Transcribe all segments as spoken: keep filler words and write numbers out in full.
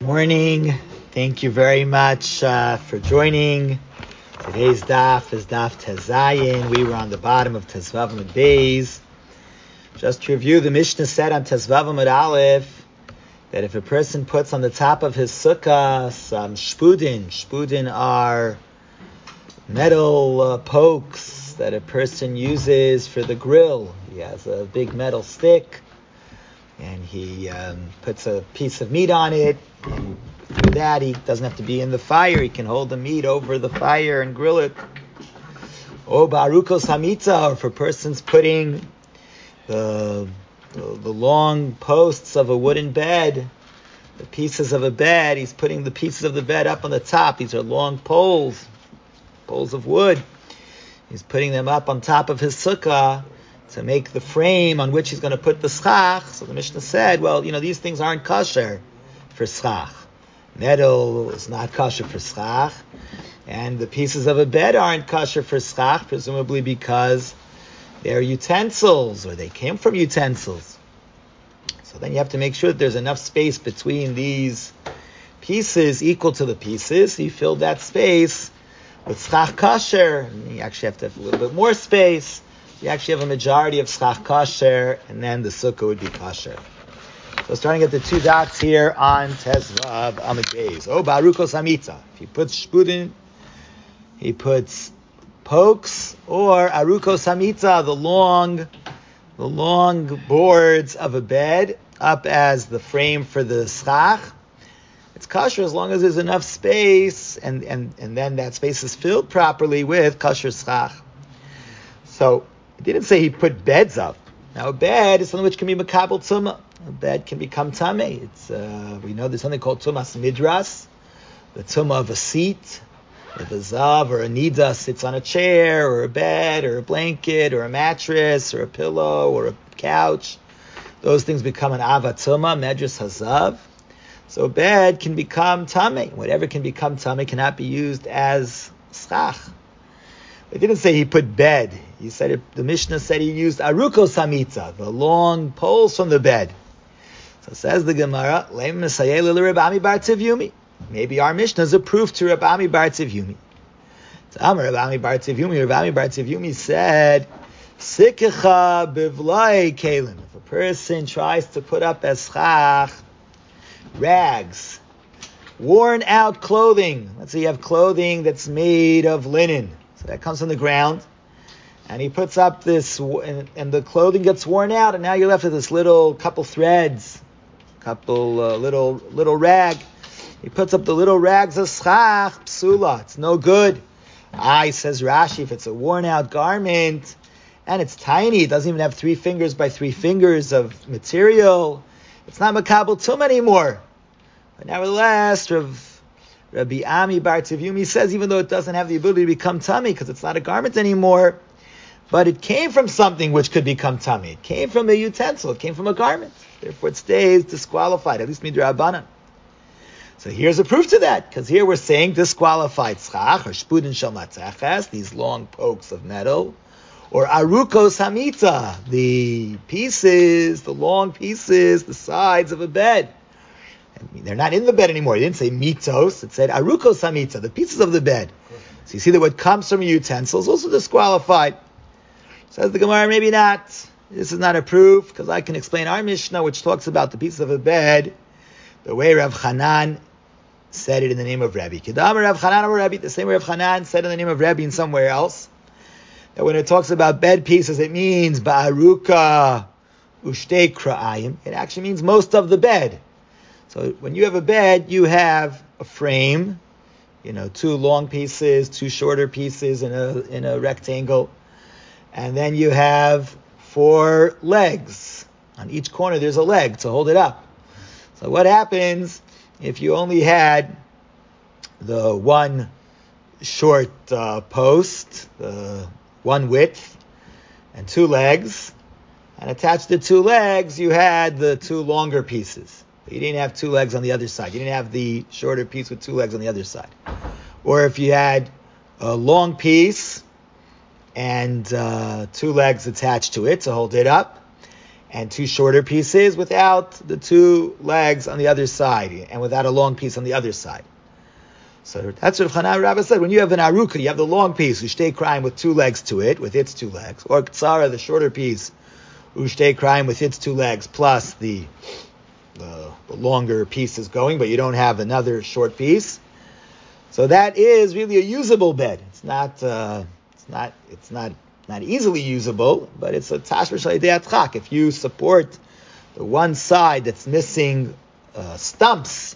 Morning. Thank you very much uh, for joining. Today's daf is daf Tezayin. We were on the bottom of Tezvav Amud Beis. Just to review, the Mishnah said on Tezvav Amud Aleph that if a person puts on the top of his sukkah some shpudin, shpudin are metal uh, pokes that a person uses for the grill. He has a big metal stick and he um, puts a piece of meat on it. And through that, he doesn't have to be in the fire. He can hold the meat over the fire and grill it. Oh, barukos hamitza, or for persons putting the, the the long posts of a wooden bed, the pieces of a bed. He's putting the pieces of the bed up on the top. These are long poles, poles of wood. He's putting them up on top of his sukkah to make the frame on which he's going to put the schach. So the Mishnah said, well, you know, these things aren't kosher for schach. Metal is not kosher for schach, and the pieces of a bed aren't kosher for schach, presumably because they're utensils, or they came from utensils. So then you have to make sure that there's enough space between these pieces equal to the pieces. You fill that space with schach kosher, and you actually have to have a little bit more space. You actually have a majority of schach kosher, and then the sukkah would be kosher. So starting at the two dots here on Tezvav Amud Beis. Oh, barukos hamitza. If he puts shpudin, he puts pokes, or arukos hamitza, the long, the long boards of a bed, up as the frame for the schach. It's kosher as long as there's enough space, and, and, and then that space is filled properly with kosher schach. So it didn't say he put beds up. Now a bed is something which can be makabel tumah. A bed can become tameh. It's uh, we know there's something called tumas midras, the tumah of a seat. If a zav or a nida sits on a chair or a bed or a blanket or a mattress or a pillow or a couch, those things become an ava tumah, medras hazav. So a bed can become tameh. Whatever can become tameh cannot be used as schach. It didn't say he put bed. He said it, the Mishnah said he used arukos hamitza, the long poles from the bed. So says the Gemara, maybe our Mishnah is a proof to Rabbi Ami bar Tzivyumi. So Amar Rabbi Ami bar Tzivyumi, Rabbi Ami bar Tzivyumi said, Sikecha bivlai kelim. If a person tries to put up as schach rags, worn out clothing. Let's say you have clothing that's made of linen. So that comes from the ground. And he puts up this, and, and the clothing gets worn out, and now you're left with this little couple threads, couple uh, little little rag. He puts up the little rags of schach, psula. It's no good. I, says Rashi, if it's a worn out garment, and it's tiny, it doesn't even have three fingers by three fingers of material, it's not makabel tum anymore. But nevertheless, Rav, Rabbi Ami bar Tzivyumi says, even though it doesn't have the ability to become tummy, because it's not a garment anymore, but it came from something which could become tummy. It came from a utensil. It came from a garment. Therefore, it stays disqualified, at least midrabanan. So here's a proof to that, because here we're saying disqualified schach, or shpudin shel matzeches, these long pokes of metal, or arukos hamita, the pieces, the long pieces, the sides of a bed. I mean, they're not in the bed anymore. It didn't say mitos. It said arukos hamita, the pieces of the bed. So you see that what comes from a utensil is also disqualified. Says the Gemara, maybe not. This is not a proof, because I can explain our Mishnah, which talks about the pieces of a bed, the way Rav Chanan said it in the name of Rabbi. Kedamar Rav Chanan or Rabbi, the same way Rav Chanan said in the name of Rabbi in somewhere else, that when it talks about bed pieces, it means ba'aruka ushtei kra'ayim. It actually means most of the bed. So when you have a bed, you have a frame, you know, two long pieces, two shorter pieces in a in a rectangle. And then you have four legs. On each corner there's a leg to hold it up. So what happens if you only had the one short uh, post, the one width, and two legs, and attached to two legs you had the two longer pieces. You didn't have two legs on the other side. You didn't have the shorter piece with two legs on the other side. Or if you had a long piece and uh, two legs attached to it to hold it up, and two shorter pieces without the two legs on the other side, and without a long piece on the other side. So that's what Chanan Rabbah said. When you have an aruka, you have the long piece, ushtei crying with two legs to it, with its two legs, or ktsara, the shorter piece, ushtei crying with its two legs, plus the, the the longer piece is going, but you don't have another short piece. So that is really a usable bed. It's not, uh, it's not, it's not. Not easily usable, but it's a tashma sh'alidei atchak. If you support the one side that's missing uh, stumps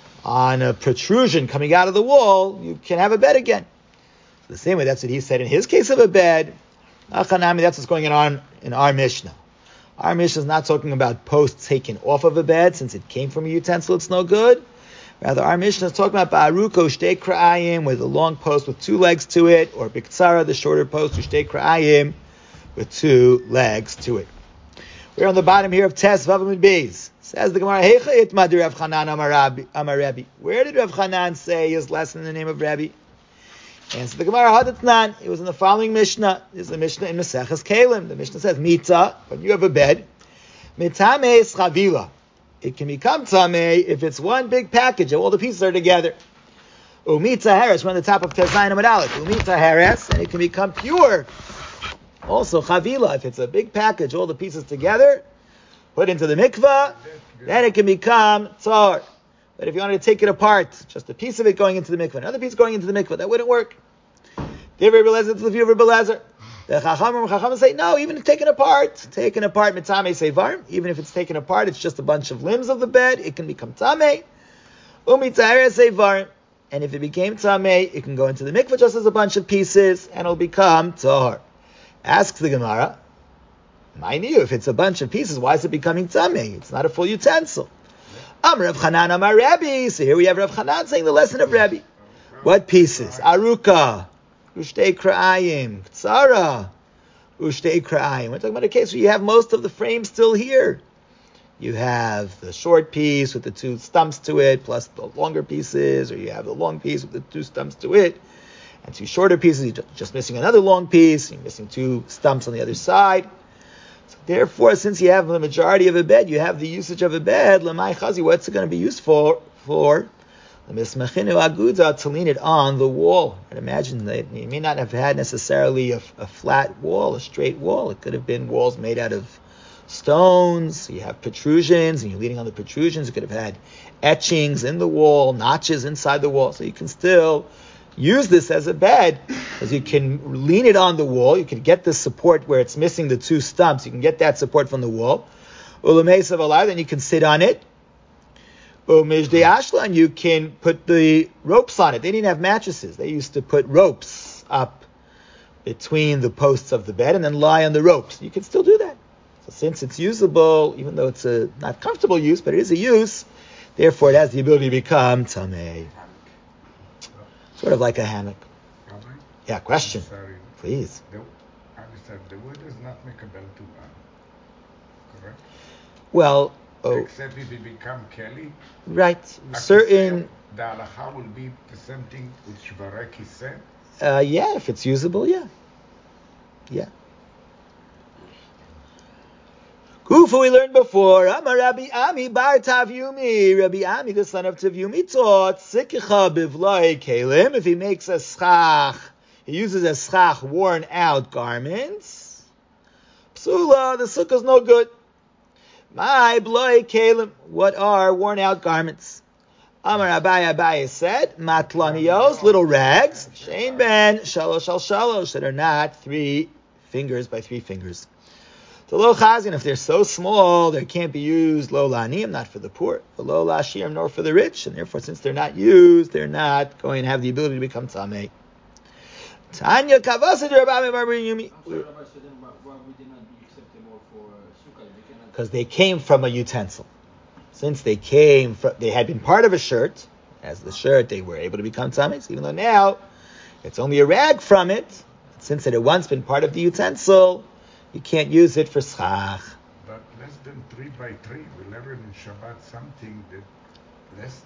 on a protrusion coming out of the wall, you can have a bed again. So the same way, that's what he said in his case of a bed. Achanami, that's what's going on in our Mishnah. Our Mishnah is not talking about posts taken off of a bed, since it came from a utensil, it's no good. Rather, our Mishnah is talking about ba'aruko shtei kra'ayim, with a long post with two legs to it, or biktsara, the shorter post, shtei kra'ayim, with two legs to it. We're on the bottom here of Tes Vavamid Beis. Says the Gemara, Heicha itma de Rav Chanan amar Rabbi. Where did Rav Chanan say his lesson in the name of Rabbi? And so the Gemara Hadatnan, it was in the following Mishnah. This is the Mishnah in Maseches Kalim. The Mishnah says, Mita, when you have a bed, Mitame Schavila. It can become tamei if it's one big package and all the pieces are together. Umita Haris, we're on the top of Tezayin Amud Aleph. Umita Haris, and it can become pure. Also Chavila, if it's a big package, all the pieces together, put into the mikvah, then it can become tzar. But if you wanted to take it apart, just a piece of it going into the mikvah, another piece going into the mikvah, that wouldn't work. Give Rebbe Lezer to the view of Rebbe Lezer. The Chachamim Chachamim say, no, even if taken apart, taken apart, mitame sevar, even if it's taken apart, it's just a bunch of limbs of the bed, it can become tamei. Umitahara sevar, and if it became tamei, it can go into the mikvah just as a bunch of pieces, and it'll become tahar. Asks the Gemara, mind you, if it's a bunch of pieces, why is it becoming tamei? It's not a full utensil. Am Rav Chanan Amar Rabbi. So here we have Rav Chanan saying the lesson of Rabbi. What pieces? Aruka. Ushtei kra'ayim, ktsara, ushtei kra'ayim. We're talking about a case where you have most of the frame still here. You have the short piece with the two stumps to it, plus the longer pieces, or you have the long piece with the two stumps to it, and two shorter pieces, you're just missing another long piece, you're missing two stumps on the other side. So therefore, since you have the majority of a bed, you have the usage of a bed, lamai chazi, what's it going to be used for? For the mismachinu aguda, to lean it on the wall. And imagine that you may not have had necessarily a, a flat wall, a straight wall. It could have been walls made out of stones. You have protrusions, and you're leaning on the protrusions. You could have had etchings in the wall, notches inside the wall. So you can still use this as a bed, because you can lean it on the wall. You can get the support where it's missing the two stumps. You can get that support from the wall. Ulamesa v'alai, then you can sit on it. Umishdei ashlan, you can put the ropes on it. They didn't have mattresses. They used to put ropes up between the posts of the bed and then lie on the ropes. You can still do that. So since it's usable, even though it's a not comfortable use, but it is a use, therefore it has the ability to become tamei. Sort of like a hammock. Rabbi? Yeah, question. Sorry. Please. The, I understand. The word does not make a bell to one. Correct? Well, oh, except if it become Kelly. Right. Certain. The halacha will be the same thing with Shvareki said. Uh, yeah, if it's usable, yeah. Yeah. Kufa, we learned before. Amar Rabbi Ami bar Tavyumi. Rabbi Ami, the son of Tavyumi, taught Sikicha bivloi kelim. If he makes a schach, he uses a schach worn out garments. Psula, the sukkah's no good. My bloi kelim. What are worn out garments? Amar Abai Abai said, Matlanios, little rags. Shein ben shalosh al shalosh, that are not three fingers by three fingers. The lo chazin, if they're so small, they can't be used lo la'aniyim, not for the poor, the lo la'ashirim, nor for the rich, and therefore, since they're not used, they're not going to have the ability to become tamei. Tanya kavasid Rabbi Bar Yumi. Because they came from a utensil. Since they came from, they had been part of a shirt, as the shirt, they were able to become tamei. Even though now it's only a rag from it, since it had once been part of the utensil, you can't use it for schach. But less than three by three, we learned in Shabbat something that less.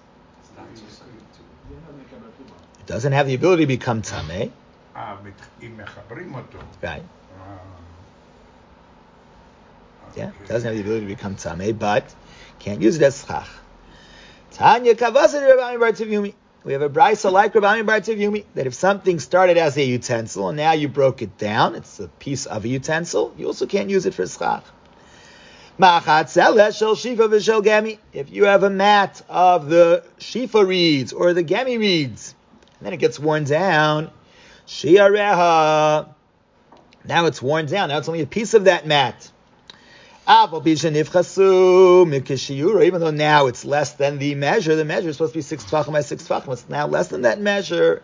It doesn't have the ability to become tamei. Ah, im mechabrim oto. Right. Ah, Yeah, doesn't have the ability to become tamei, but can't use it as schach. Tanya kavasad Rabbi Ami bar Tivumi. We have a brisa like Rabbi Ami bar Tivumi that if something started as a utensil and now you broke it down, it's a piece of a utensil, you also can't use it for schach. If you have a mat of the shifa reeds or the gemi reeds, and then it gets worn down, shiareha. Now it's worn down. Now it's only a piece of that mat. Even though now it's less than the measure, the measure is supposed to be six tefachim by six tefachim. It's now less than that measure.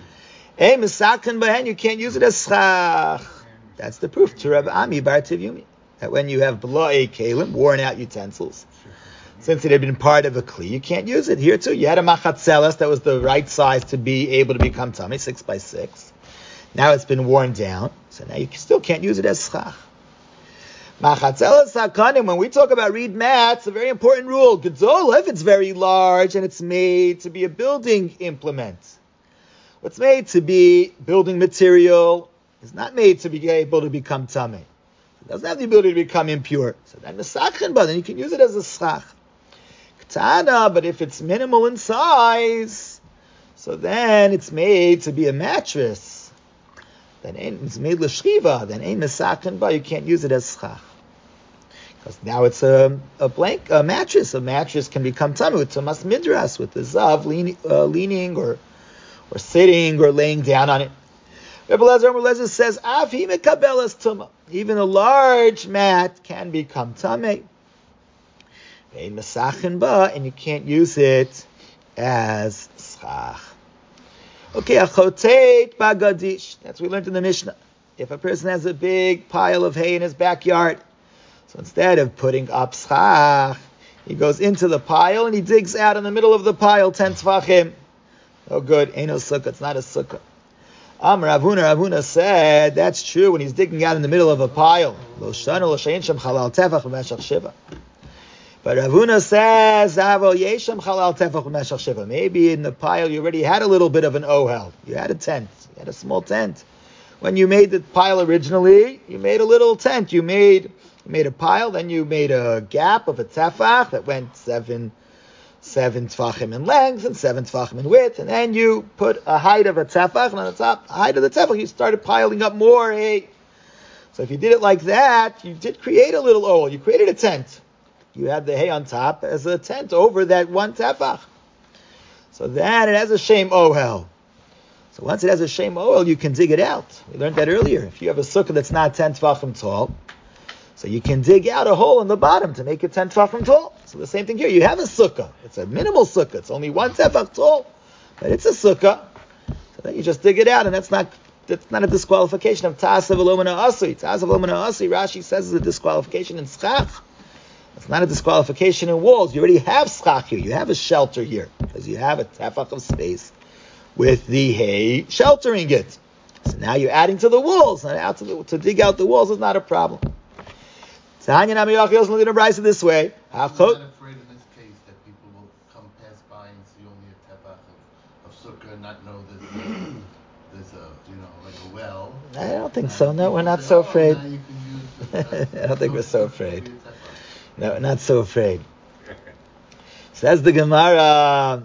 You can't use it as schach. That's the proof to Rabbi Ami bar Tivumi. That when you have blo'ei kelim, worn out utensils, since it had been part of a kli, you can't use it. Here too, you had a machatzeles that was the right size to be able to become tummy, six by six. Now it's been worn down, so now you still can't use it as schach. Machatzeles hakanim, when we talk about reed mats, a very important rule. Gedolah, if it's very large and it's made to be a building implement, what's made to be building material is not made to be able to become tummy. It doesn't have the ability to become impure. So then mesachin, but then you can use it as a schach. Ketana, but if it's minimal in size, so then it's made to be a mattress. Then it's made l'shchiva. Then ain't mesachin, but you can't use it as schach. Because now it's a, a blank a mattress. A mattress can become tummy with tumas midras, with the zav leaning, uh, leaning or or sitting or laying down on it. Rebbe Lezer, Rebbe Lezer says, Af hi mekabelas tuma. Even a large mat can become tamei. Ve'in mesachin ba, and you can't use it as schach. Okay, achoteit bagadish. That's what we learned in the Mishnah. If a person has a big pile of hay in his backyard, so instead of putting up schach, he goes into the pile and he digs out in the middle of the pile ten tefachim. Oh good, ain't no sukkah, it's not a sukkah. Am Ravuna, Ravuna said, that's true when he's digging out in the middle of a pile. Lo shanu lo shein shem chalal tefach b'meshach shiva. But Ravuna says, Avo yeshem chalal tefach b'meshach shiva. Maybe in the pile you already had a little bit of an ohel. You had a tent. You had a small tent. When you made the pile originally, you made a little tent. You made you made a pile, then you made a gap of a tefach that went seven seven tefachim in length and seven tefachim in width, and then you put a height of a tefach, and on the top height of the tefach, you started piling up more hay. So if you did it like that, you did create a little ohel. You created a tent. You had the hay on top as a tent over that one tefach. So then it has a shem ohel. So once it has a shem ohel, you can dig it out. We learned that earlier. If you have a sukkah that's not ten tefachim tall, so you can dig out a hole in the bottom to make it ten tefachim tall. So the same thing here. You have a sukkah. It's a minimal sukkah. It's only one tefach tall, but it's a sukkah. So then you just dig it out, and that's not that's not a disqualification of ta'asav alomana asri. Ta'asav alomana asri, Rashi says, is a disqualification in schach. It's not a disqualification in walls. You already have schach here. You have a shelter here because you have a tefach of space with the hay sheltering it. So now you're adding to the walls. And out to, the, to dig out the walls is not a problem. Tanya Nami Yochel is going to write it this way. I'm not afraid in this case that people will come pass by and see only a tefach of, of sukkah and not know there's a, there's a, you know, like a well. I don't think so. No, we're not so afraid. Oh, now you can use the, I don't think we're so afraid. No, not so afraid. Says the Gemara.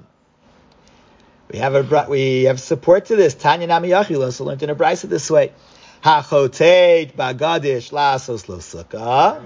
We have a we have support to this. Tanya Nami Yochel also learned in a brisa this way. Hachoteit bagadish lasos lo sukkah.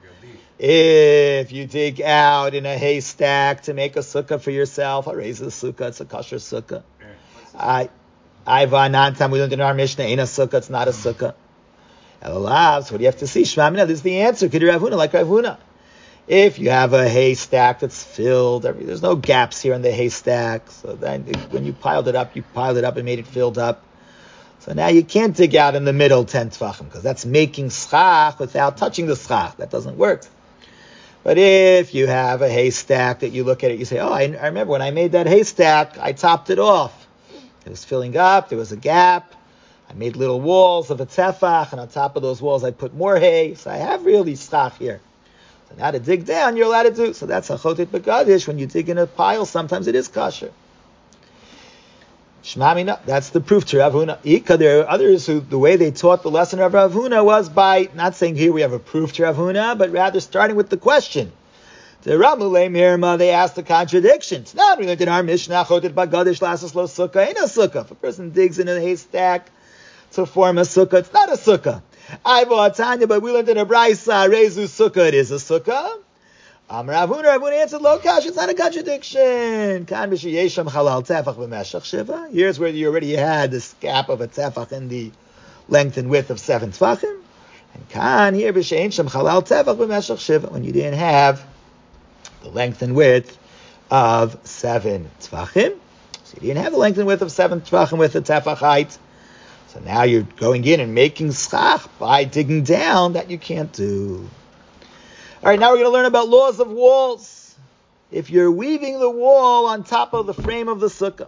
If you dig out in a haystack to make a sukkah for yourself, I raise a sukkah, it's a kosher sukkah. I, I vanantam, we learned in our Mishnah, ain't a sukkah, it's not a sukkah. Elalabs, what do you have to see? Shmamina, this is the answer. Kid Ravuna, like Ravuna. If you have a haystack that's filled, every, there's no gaps here in the haystack, so then when you piled it up, you piled it up and made it filled up. So now you can't dig out in the middle ten tefachim, because that's making schach without touching the schach. That doesn't work. But if you have a haystack that you look at it, you say, oh, I, I remember when I made that haystack, I topped it off. It was filling up, there was a gap. I made little walls of a tefach, and on top of those walls I put more hay. So I have really schach here. So now to dig down, you're allowed to do. So that's a chotet begadish. When you dig in a pile, sometimes it is kosher. Shmamina, that's the proof to Rav Huna. Ika, there are others who, the way they taught the lesson of Rav Huna was by not saying here we have a proof to Rav Huna, but rather starting with the question. The Ramule Mirma, they asked the contradictions. Now we learned in our Mishnah, Chotet Bagadish Lasas Lo Sukkah, ain't a sukkah. If a person digs in a haystack to form a sukkah, it's not a sukkah. I bought Tanya, but we learned in a Braisa, Rezu Sukkah, it is a sukkah. Um, Rav Huna, Rav Huna answered, Lo Kash, it's not a contradiction. Kan Yesham Halal Tefach B'Meshach Shiva. Here's where you already had this gap of a tefach in the length and width of seven tefachim. And Kan, here, B'Shein Shem Halal Tefach B'Meshach Shiva, when you didn't have the length and width of seven tefachim. So you didn't have the length and width of seven tefachim with the tefach height. So now you're going in and making schach by digging down, that you can't do. All right, now we're going to learn about laws of walls. If you're weaving the wall on top of the frame of the sukkah,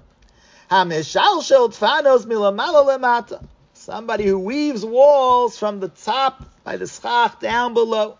somebody who weaves walls from the top by the schach down below.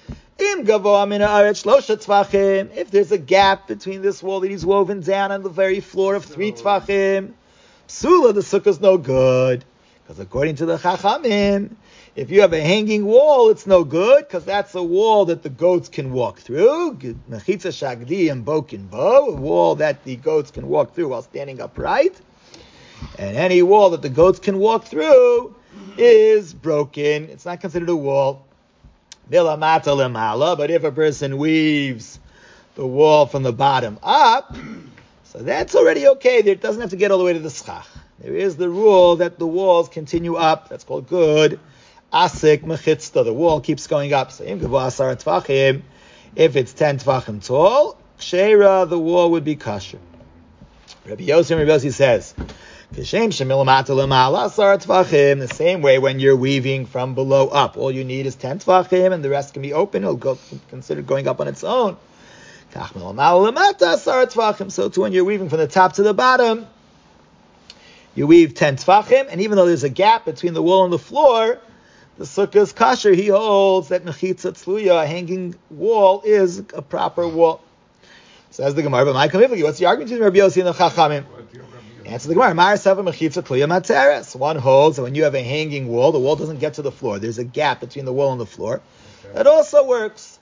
If there's a gap between this wall that he's woven down on the very floor of three tefachim, psula, the sukkah is no good. Because according to the Chachamim, if you have a hanging wall, it's no good, because that's a wall that the goats can walk through. Mechitza shagdi and bokin bo, a wall that the goats can walk through while standing upright. And any wall that the goats can walk through is broken. It's not considered a wall. Vilamata lemala, but if a person weaves the wall from the bottom up, so that's already okay. It doesn't have to get all the way to the schach. There is the rule that the walls continue up. That's called good. Asik mechitzta, the wall keeps going up. So if it's ten tvachim tall, kshera, the wall would be kosher. Rabbi Yossi, Rabbi Yossi says, the same way when you're weaving from below up, all you need is ten tvachim, and the rest can be open. It'll go considered going up on its own. So too, when you're weaving from the top to the bottom, you weave ten tvachim, and even though there's a gap between the wall and the floor, the sukkah is kosher. He holds that mechitza tzluya, a hanging wall, is a proper wall. Says the Gemara, but my commitment, what's the argument between Rabbi Yossi and the Chachamim? Answer the Gemara, Ma'asava mechitza tzluya materes. One holds that when you have a hanging wall, the wall doesn't get to the floor. There's a gap between the wall and the floor. That also works.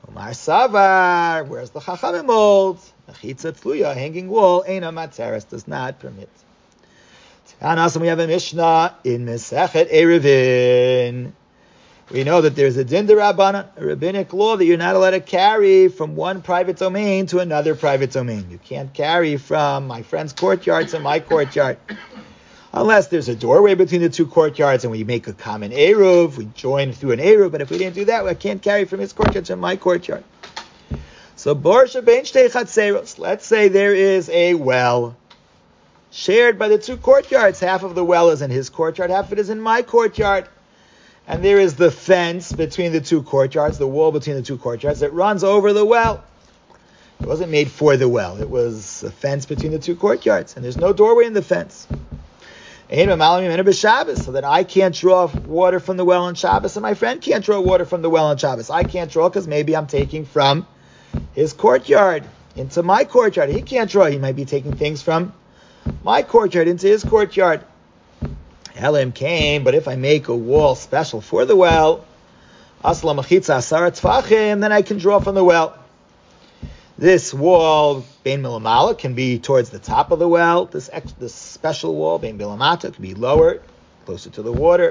Ma'asava, whereas the Chachamim holds, mechitza tzluya, a hanging wall, eina materes, does not permit. And also we have a Mishnah in Mesechet Eruvin. We know that there's a din d'Rabbanan, a rabbinic law, that you're not allowed to carry from one private domain to another private domain. You can't carry from my friend's courtyard to my courtyard. Unless there's a doorway between the two courtyards and we make a common Eruv, we join through an Eruv, but if we didn't do that, I can't carry from his courtyard to my courtyard. So, Borsha Ben Shtei Chatzeros, let's say there is a well shared by the two courtyards. Half of the well is in his courtyard, half of it is in my courtyard. And there is the fence between the two courtyards, the wall between the two courtyards that runs over the well. It wasn't made for the well. It was a fence between the two courtyards. And there's no doorway in the fence. So that I can't draw water from the well on Shabbos, and my friend can't draw water from the well on Shabbos. I can't draw because maybe I'm taking from his courtyard into my courtyard. He can't draw. He might be taking things from my courtyard into his courtyard. Elim came, but if I make a wall special for the well, asla machitza asara tfachim, then I can draw from the well. This wall, bein milamala, can be towards the top of the well. This ex, this special wall, bein milamata, can be lower, closer to the water.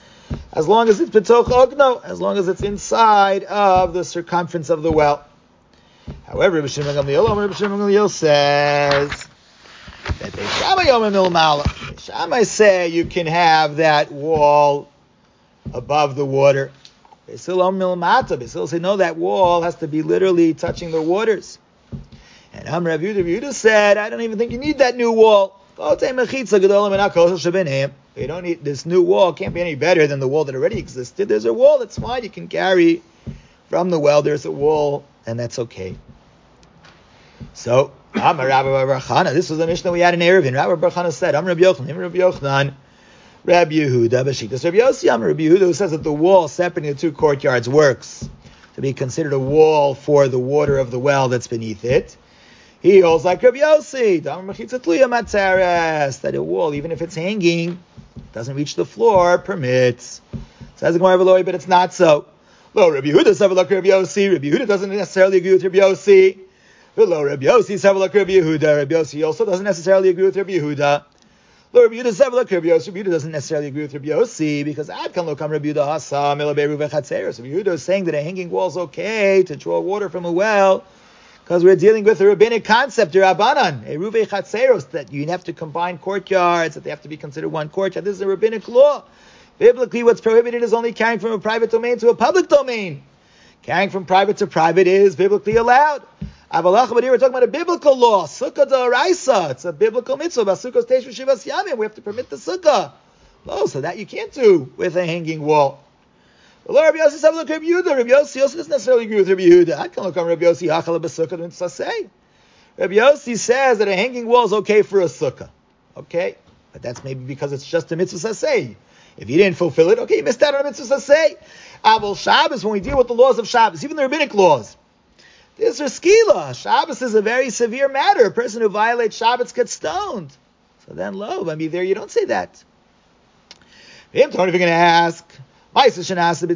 As long as it's betoch ogno, as long as it's inside of the circumference of the well. However, Rabbi Shimon Gamliel, Rabbi Shimon Gamliel says that Beis Shammai Yom Milmala. Beis Shammai say you can have that wall above the water. Beis Hillel Milmata. Beis Hillel say no, that wall has to be literally touching the waters. And Am Rav Yehuda, Yehuda said, I don't even think you need that new wall. You don't need this new wall. Can't be any better than the wall that already existed. There's a wall that's fine. You can carry from the well. There's a wall, and that's okay. So, Amar Rabbi Bar Chana. This was the Mishnah we had in Eruvin. Rabbi Bar Chana said, Amar Rabbi Yochanan, Rabbi Yochanan, Rabbi Yehuda, B'shittas Rabbi Yossi, Amar Rabbi Yehuda, who says that the wall separating the two courtyards works to be considered a wall for the water of the well that's beneath it. He holds like Rabbi Yossi, that a wall, even if it's hanging, doesn't reach the floor, permits. Says the Gemara, but it's not so. Lo Rabbi Yehuda savalak Rabbi Yossi. Rabbi Yehuda doesn't necessarily agree with Rabbi Yossi. Lo Rabbi Yossi savalak Rabbi Yehuda. Rabbi Yossi also doesn't necessarily agree with Rabbi Yehuda. Lo Rabbi Yehuda savalak Rabbi Yossi. Rabbi Yehuda doesn't necessarily agree with Rabbi Yossi because Ad kan lo kam Rabbi Yehuda hasa melaberu v'chatzeros. Rabbi Yehuda is saying that a hanging wall is okay to draw water from a well because we're dealing with a rabbinic concept, a rabbanan, a ruvei chatzeros, that you have to combine courtyards, that they have to be considered one courtyard. This is a rabbinic law. Biblically, what's prohibited is only carrying from a private domain to a public domain. Carrying from private to private is biblically allowed. Avalach, but here we're talking about a biblical law. Sukkah d'oraisa. It's a biblical mitzvah. Basukos teishu shivas yamim. We have to permit the sukkah. Oh, so that you can't do with a hanging wall. Rabbi Yossi said, look, Rabbi Yehuda. Rabbi Yossi also doesn't necessarily agree with Rabbi Yehuda. I can look on Rabbi Yossi hachala b'sukkah d'mitzasei. Rabbi Yossi says that a hanging wall is okay for a sukkah. Okay? But that's maybe because it's just a mitzvah sasei. If you didn't fulfill it, okay, you missed out on a mitzvah sasei. Avol Shabbos, when we deal with the laws of Shabbos, even the rabbinic laws, this is skila. Shabbos is a very severe matter. A person who violates Shabbos gets stoned. So then, lo, I mean, there you don't say that. If you're going to ask, you say,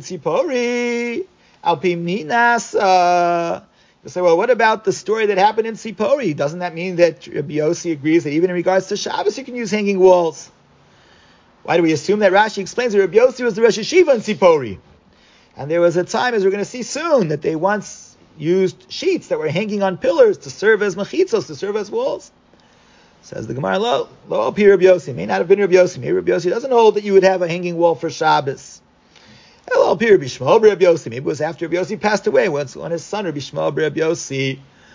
well, what about the story that happened in Sipori? Doesn't that mean that Rabbi Yossi agrees that even in regards to Shabbos you can use hanging walls? Why do we assume that? Rashi explains that Rabbi Yossi was the Rosh Yeshiva in Sipori. And there was a time, as we're going to see soon, that they once used sheets that were hanging on pillars to serve as machitzos, to serve as walls. Says the Gemara, lo, lo al pi Rabbi Yossi. May not have been Rabbi Yossi. Maybe Rabbi Yossi doesn't hold that you would have a hanging wall for Shabbos. Lo al pi Rabbi Shmuel Rabbi Yossi. Maybe it was after Rabbi Yossi passed away, once when his son Rabbi Shmuel Rabbi Yossi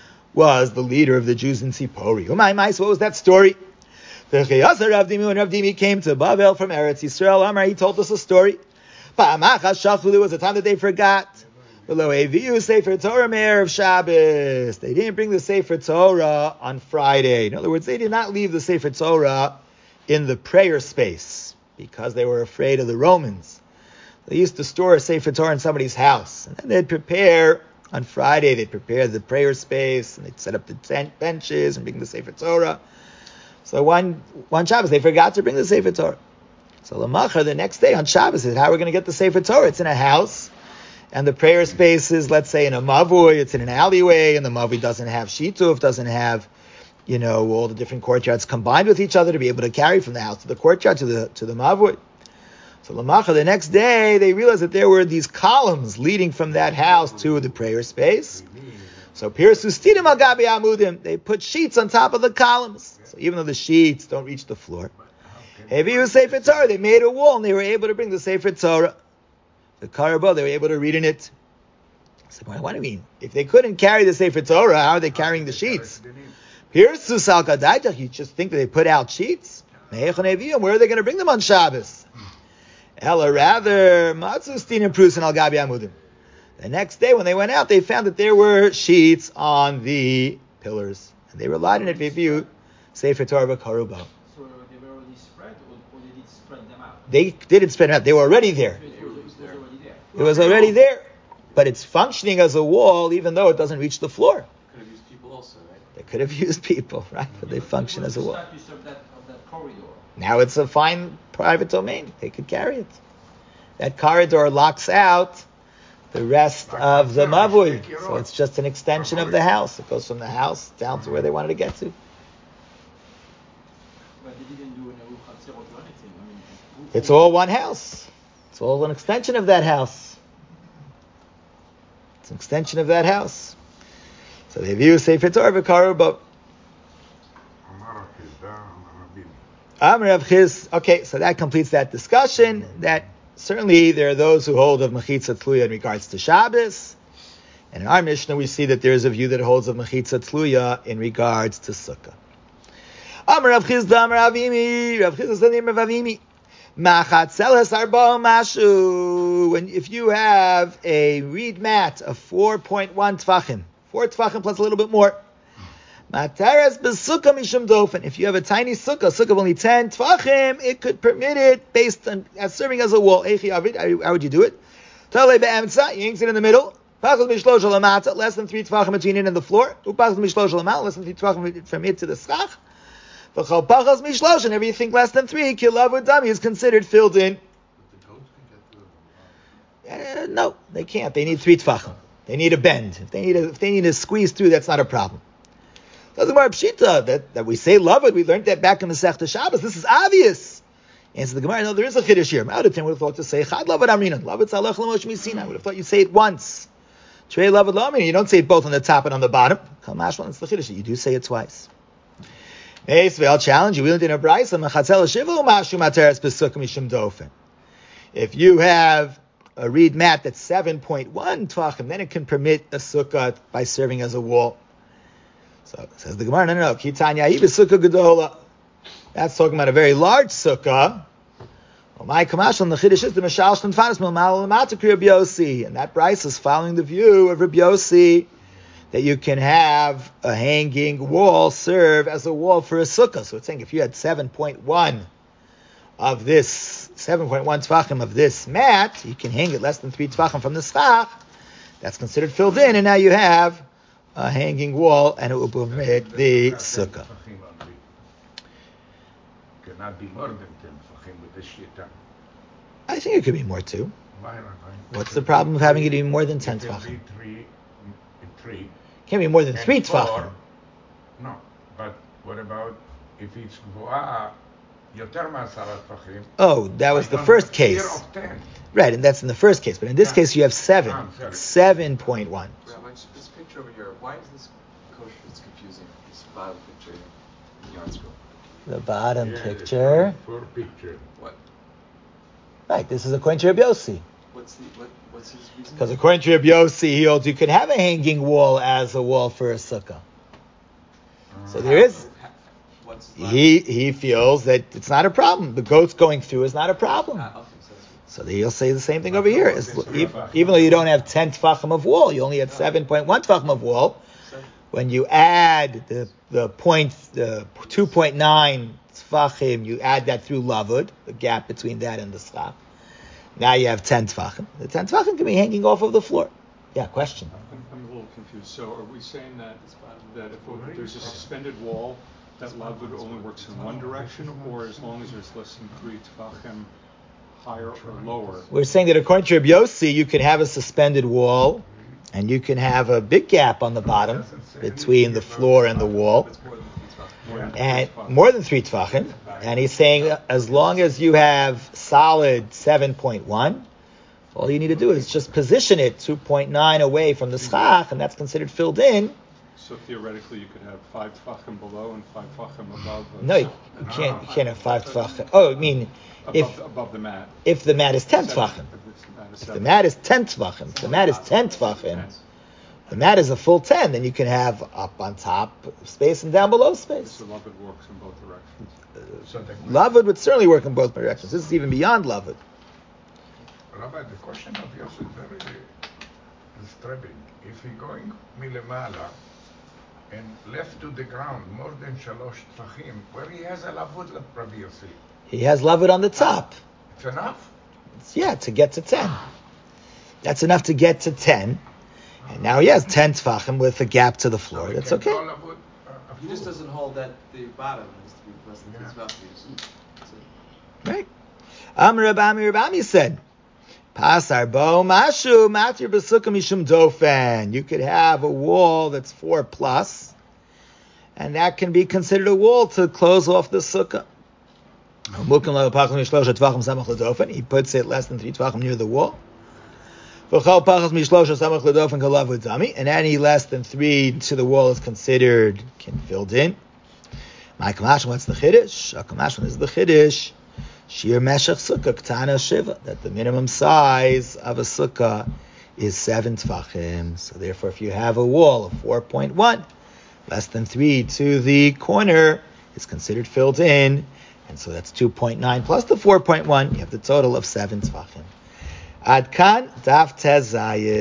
was the leader of the Jews in Sipori. Umay mais, what was that story? The Chayasa Rav Dimi, when Rav Dimi came to Bavel from Eretz Yisrael, Amar, he told us a story. There was a time that they forgot. Below Aviyu Sefer Torah Meir of Shabbos. They didn't bring the Sefer Torah on Friday. In other words, they did not leave the Sefer Torah in the prayer space because they were afraid of the Romans. They used to store a Sefer Torah in somebody's house. And then they'd prepare, on Friday, they'd prepare the prayer space, and they'd set up the tent benches and bring the Sefer Torah. So one one Shabbos, they forgot to bring the Sefer Torah. So Lamachar, the next day on Shabbos, is how we're going to get the Sefer Torah. It's in a house. And the prayer space is, let's say, in a mavui, it's in an alleyway, and the mavui doesn't have shituf, doesn't have, you know, all the different courtyards combined with each other to be able to carry from the house to the courtyard to the to the mavui. So Lamacha, the next day, they realized that there were these columns leading from that house to the prayer space. So Pirsu Stidim al Gabi Amudim, they put sheets on top of the columns. So even though the sheets don't reach the floor, Heviu Sefer Torah, they made a wall and they were able to bring the Sefer Torah. The Karabah, they were able to read in it. So what do you mean? If they couldn't carry the Sefer Torah, how are they carrying the sheets? Pirsu Sal Kadaitach, you just think that they put out sheets? Where are they going to bring them on Shabbos? Ella, rather, Matzu Stidim Prusin al Gabi Amudim. The next day, when they went out, they found that there were sheets on the pillars, and they relied on it. Viviu Sefer Torah Karuba. So they were already spread, or, or they did spread them out? They didn't spread them out. They were already there. It was, it was already there. It was already there, but it's functioning as a wall, even though it doesn't reach the floor. Could have used people also, right? They could have used people, right? But they function as a wall. Of that, of that corridor. Now it's a fine private domain. They could carry it. That corridor locks out the rest of the mavui. So it's just an extension of the house. It goes from the house down to where they wanted to get to. But they didn't do an Eruch Hatzerot or anything. I mean, who, It's all one house. It's all an extension of that house. It's an extension of that house. So they view Sefer Torah v'karu, but Amar Rav Chiz. Okay, so that completes that discussion. That certainly there are those who hold of Mechitza Tluya in regards to Shabbos. And in our Mishnah we see that there is a view that holds of Mechitza Tluya in regards to Sukkah. Amar Rav Chiz da Amar Avimi. Rav Chiz is the name of Avimi. Machatzeles arba mashu. When if you have a reed mat of four point one tfachim, four tfachim plus a little bit more. Materes besukkah mishum dofen. If you have a tiny sukkah, sukkah of only ten tfachim, it could permit it based on as serving as a wall. How would you do it? Tale be'emtza, he hangs it in the middle. Pachas mishlosh lamata, less than three tefachim between it and the floor. Upachas mishlosh lamata, less than three tefachim from it to the schach. V'chol pachas mishlosh, and everything less than three, kilavu dami, is considered filled in. But the goats can get through it. Uh, no, they can't. They need three tefachim. They need a bend. If they need a, if they need to squeeze through, that's not a problem. Doesn't matter pshita that, that we say love it. We learned that back in the Masechta Shabbos. This is obvious. Answer the Gemara. No, there is a chiddush here. Out of ten would have thought to say chad lavad amrinan. Love it salach l'mosh misina. I would have thought you'd say it once. Trei lavad l'amrinan. You don't say it both on the top and on the bottom. Kamashman, it's the chiddush. You do say it twice. I'll challenge you. We learned in a brayso mechatzel shivu mashu materes besukkah mishum dofen. If you have a reed mat that's seven point one tvachim, then it can permit a sukkah by serving as a wall. So says the Gemara, no, no, no. Kitanya hi besukkah gedola. That's talking about a very large sukkah. Well, my kamashal the chiddush is the mashal shton fanas milmal lamata kri Rabbi Yossi, and that brayso is following the view of Rabbi Yossi that you can have a hanging wall serve as a wall for a sukkah. So it's saying if you had seven point one of this, seven point one tefachim of this mat, you can hang it less than three tefachim from the schach. That's considered filled in, and now you have a hanging wall, and it will permit the sukkah. Cannot be more than ten tefachim with this shita. I think it could be more too. Why not? What's the problem of having it be more than ten It can tefachim? be three, three. Can't be more than and three four. tefachim. No, but what about if it's gvoa yoter ma'asara tefachim? Oh, that was I the don't first have fear case. of ten. Right, and that's in the first case. But in this Yeah. case, you have seven. Ah, sorry. seven point one. Rabbi, this picture over here, why is this kosher? It's confusing. This bottom picture in Yarn School. The bottom Yeah, picture. For picture. What? Right, this is according to Rabbi Yossi. What's the what? What's his reason? Because according to Rabbi Yossi, he holds you can have a hanging wall as a wall for a sukkah. So there is. What's his He he feels that it's not a problem. The goats going through is not a problem. Ah, okay, so that's So he'll say the same thing over here. It's, even, even though you don't have ten tefachim of wall, you only have seven point one tefachim of wall. so, When you add the the point, the two point nine tefachim, you add that through lavud, the gap between that and the schach. Now you have ten tefachim. The ten tefachim can be hanging off of the floor. Yeah, question. I'm, I'm a little confused. So are we saying that that if there's a suspended wall, that lavud only works in one direction, or as long as there's less than three tefachim higher or lower? We're saying that according to Rabbi Yossi, you can have a suspended wall, and you can have a big gap on the bottom between the floor and the wall, it's more than three More than three and tefachim. more than three tefachim. And he's saying as long as you have solid seven point one, all you need to do is just position it two point nine away from the schach, and that's considered filled in. So theoretically, you could have five tefachim below and five tefachim above. uh, No, you, you can't. You can't have five tefachim. Oh, I mean, above, if above the mat. if the mat is ten Seven. tefachim. If the mat is If the seven. mat is ten tefachim, if the mat is ten tefachim, the mat is a full ten, then you can have up on top space and down below space. So love it works in both directions. So the Lavud would certainly work in both directions. This is even beyond lavud. Rabbi, the question of yours is very disturbing. If he going milemala and left to the ground more than shalosh tfachim, where he has a lavud like Rabbi Yossi, He has lavud on the top. it's enough. It's, yeah, to get to ten. That's enough to get to ten. And now he has ten tefachim with a gap to the floor. So That's can okay. call lavud, uh, a He just fool. doesn't hold that the bottom has to be less than Yeah. three tefachim. That's it. Right. Amr Rabami Rabami said, Pasar bo mashu matir b'sukkah mishum dofen. You could have a wall that's four plus, and that can be considered a wall to close off the sukkah. He puts it less than three tvachim near the wall. And any less than three to the wall is considered can filled in. My kamashon, what's the chiddush? A kamashon is the chiddush. Shir meshach sukkah ktana shiva, that the minimum size of a sukkah is seven tefachim. So therefore, if you have a wall of four point one, less than three to the corner is considered filled in, and so that's two point nine plus the four point one. You have the total of seven tefachim. Ad kan daf tez zayin.